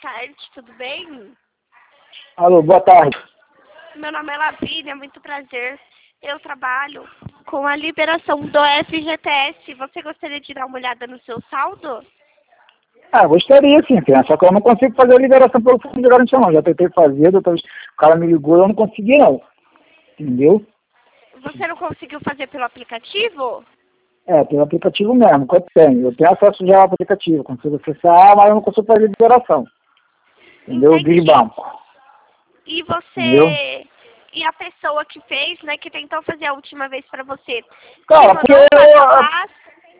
tarde, tudo bem? Alô, boa tarde. Meu nome é Lavínia, muito prazer. Eu trabalho com a liberação do FGTS. Você gostaria de dar uma olhada no seu saldo? Ah, gostaria sim, criança, só que eu não consigo fazer a liberação pelo fundo de garantia não. Já tentei fazer, doutor, o cara me ligou, eu não consegui não. Entendeu? Você não conseguiu fazer pelo aplicativo? É, tem o aplicativo mesmo, que eu tenho. Eu tenho acesso já ao aplicativo, consigo acessar, mas eu não consigo fazer liberação. Entendeu? De Entendi. banco. E Entendeu? você... E a pessoa que fez, né, que tentou fazer a última vez pra você, te Cara, mandou o passo a passo?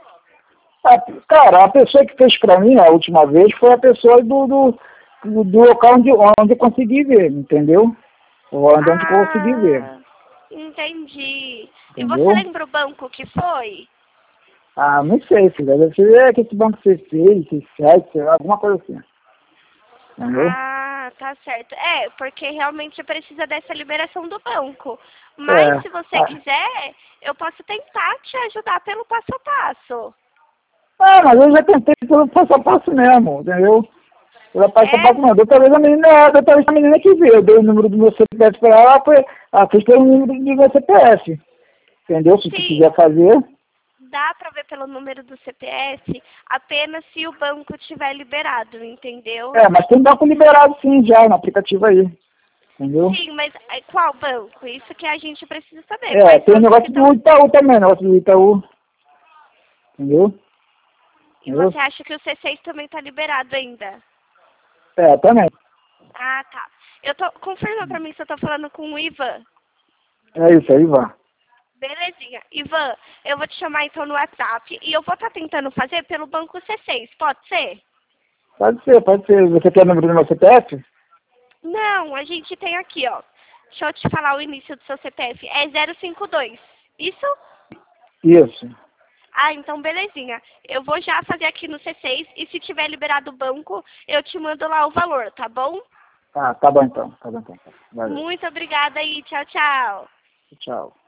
cara, a pessoa que fez pra mim a última vez foi a pessoa do local onde eu consegui ver, entendeu? Onde eu consegui ver, Ah, entendi. E você entendeu? lembra o banco que foi? Ah, não sei, filha. Deve ser que esse banco C6, C7, sei lá, alguma coisa assim. Entendeu? Ah, tá certo. É, porque realmente precisa dessa liberação do banco. Mas É. se você quiser, eu posso tentar te ajudar pelo passo a passo. Mas eu já tentei pelo passo a passo mesmo, entendeu? Pelo passo a É? passo mesmo. Dessa vez a menina que veio, eu dei o número do meu CPF pra ela, ela fez pelo número do meu CPF. Entendeu? Se tu Sim, quiser fazer. dá pra ver pelo número do CPF apenas se o banco tiver liberado, entendeu? Mas tem banco liberado sim já no aplicativo aí. Entendeu? Sim, mas qual banco? Isso que a gente precisa saber. Quais Tem são o os que negócio estão... do Itaú também, negócio do Itaú. Entendeu? E Entendeu? você acha que o C6 também tá liberado ainda? Também. Ah, tá. Confirma pra mim se eu tô falando com o Ivan. É isso aí, vá. Belezinha. Ivan, eu vou te chamar então no WhatsApp e eu vou estar tentando fazer pelo banco C6, pode ser? Pode ser, pode ser. Você quer o número do meu CPF? Não, a gente tem aqui, ó. Deixa eu te falar o início do seu CPF. É 052. Isso? Isso. Ah, então belezinha. Eu vou já fazer aqui no C6 e se tiver liberado o banco, eu te mando lá o valor, tá bom? Tá bom então. Tá bom então. Valeu. Muito obrigada e tchau, tchau. Tchau.